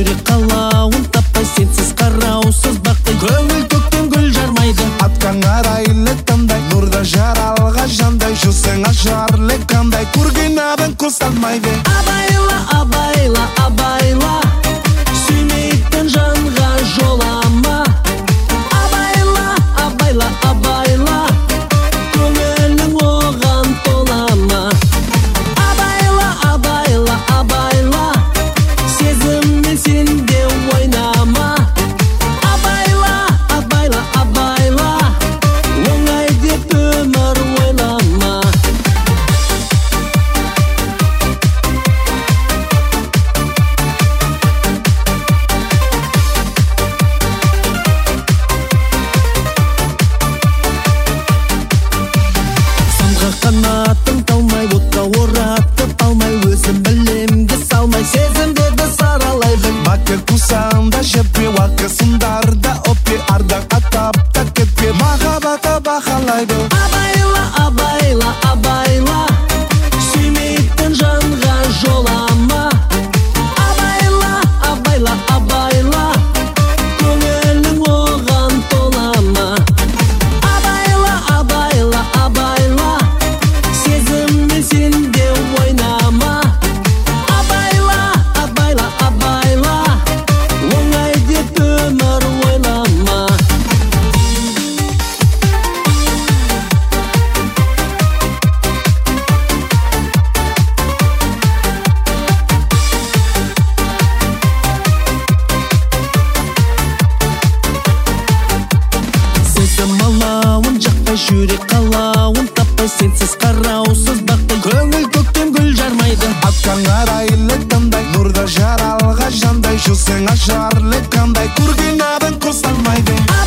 жүрек қалауын таппай, сенсіз қараусыз бақтай, көңіл көктем гүл жармайды. Атқан арайлы таңдай, нұрда жаралға жандай, жүрсең ажарлы қандай, көрген адам көз алмайды. Абайла, абайла, абайла, сүймейтін жанға жолама. Абайла, абайла, абайла, көңілің оған толама. Абайла, абайла, абайла, сезіммен сенде ойнама. Абайла, абайла, абайла, оңай деп өмір ойлама. Самға қанатың талмай, отқа оратып алмай, өзім білемге салмай, сезімдерді саралайды. Бакер кусанда жеппе, уақысындарда өппе, ардақ атап та кетпе, махаббатты бағалайды. Абайла, абайла, абайла, сүймейтін жанға жолама. Абайла, абайла, абайла, көңілің оған толама. Абайла, абайла, абайла, сезіммен сенде ойнама. Абайла, абайла, абайла, оңай деп өмір ойлама. Сезім алауын жақпай, жүрек қалауын таппай, сенсіз қараусыз бақтай, көңіл көктем гүл жармайды. Атқан арайлы таңдай, нұрда жаралға жандай, жүрсең ажарлы қандай, көрген адам көз алмайды.